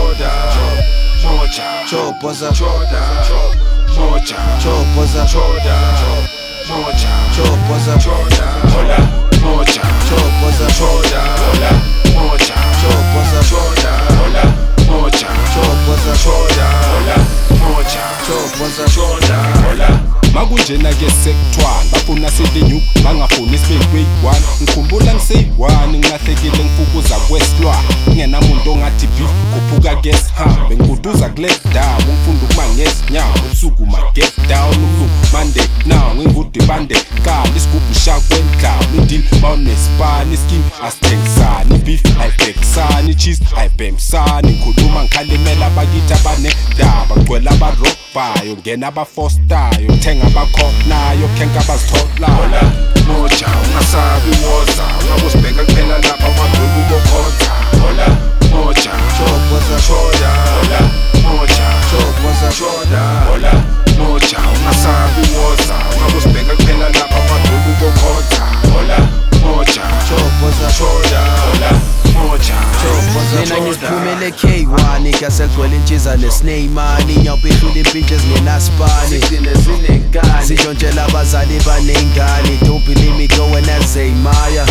choda moja chopoza choda moja chopoza choda moja chopoza choda hola moja chopoza choda hola moja chopoza choda hola moja chopoza choda hola moja chopoza choda hola makunjena ke sekuthiwa bafuna silinyu bangafuni sibekwe one ngikhumbula ngise1 ngilahlekile ngifukuza kwesilwa ngenamuntu ongathi beef khuphuka ke sihambe ngikuduza kule ndawo ngifunda ukumangezinyawo usuku ma get down umlungu Monday now ngingudi bande kali isigubhu shakwendlawo ideal bawunesipani skin asithengisani beef ayibhekisani cheese ayibhemsani ngikhuluma ngikhalimela abakithi abanendaba ngcwela abarobhayo ngena abafostayo thenga abakhonayo khenka abazitholayo moja ungasabi woza ungabusibheka kuphela lapha amadulu bokhotha hola moja chopoza choda hola moja chopoza choda hola moja ungasabi woza ungabusibheka kuphela lapha amadulu bokhotha hola moja chopoza choda hola moja mina ngisiphumele K1 ikasegcwele intshiza nesneymani nyawuphehlulela impintshezi ngenaspani sishontshela abazali banengane don't believe me go and ask Zaymaya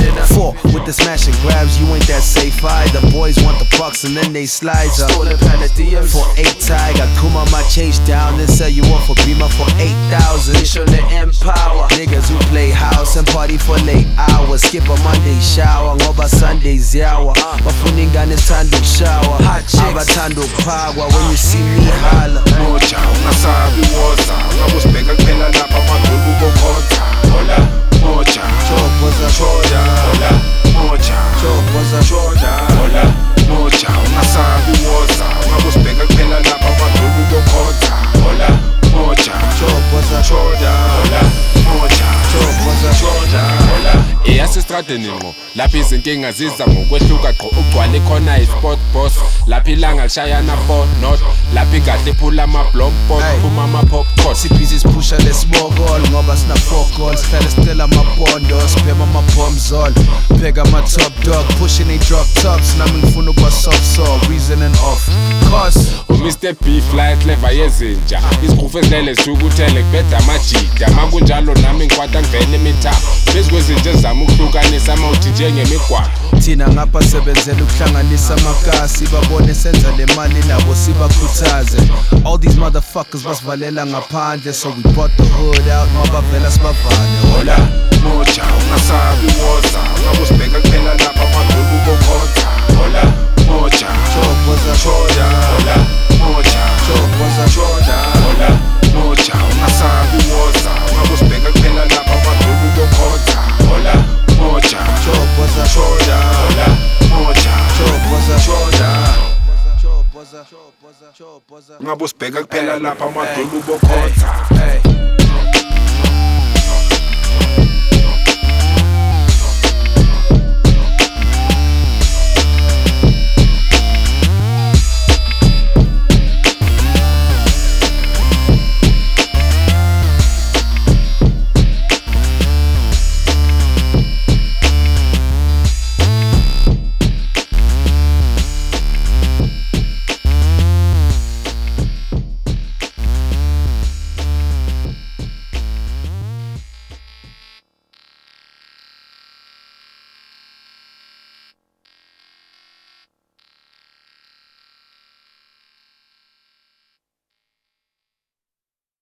4 with the smash and grabs you ain't that safe either boys want the bucks and then they slides up for 8 tiger come on my change down then sell you off for Beamer for 8,000 show the empower niggas who play house and party for late hours skip a Monday shower ngoba Sundays yawa bafuna ingane esithanda ukushawa abathanda ukuphakwa when you see me holla moja ungasabi woza ungabusibheka kuphela lapha amadulu bokhotha hola moja chopoza choda hola moja chopoza choda hola moja ungasabi woza ungabusibheka kuphela lapha amadulu bokhotha hola moja chopoza choda hola moja chopoza choda hola eyasestradeni ngqo lapha izinkinga ziza ngokwehluka qho ugcwale khona isport boss lapha ilanga lishayana 4 not lapha igahle iphula ama-blompot phuma ama-popcorn sibhizi siphusha lesibokol ngoba sina 4 goals sihlale sicela amapondo sibhema ama-bombs all pheka ama-top dog pushing they drop tops nami ngifuna ukuba soft reasoning off cause Mr. B fly clever yezinja izigrufu ezilele zithukuthele kubeda amajida makunjalo nami ngikwata ngivele emithambo phezu kwezinto ezizama ukuhlukanisa amawuthi njengemigwaqo thina ngapha sebenzela ukuhlanganisa amakasi babone senza le mali nabo sibakhuthaze all these motherfuckers basivalela ngaphandle so we brought the hood out ngoba vela sibavale hola moja ungasabi woza ungabusibheka kuphela lapha amadulu bokhotha hola moja chopoza choda hola moja chopoza choda hola moja ungasabi woza ungabusibheka kuphela lapha amadulu bokhotha hola moja chopoza choda hola moja chopoza choda chopoza ungabusibheka kuphela lapha amadulu bokhotha hey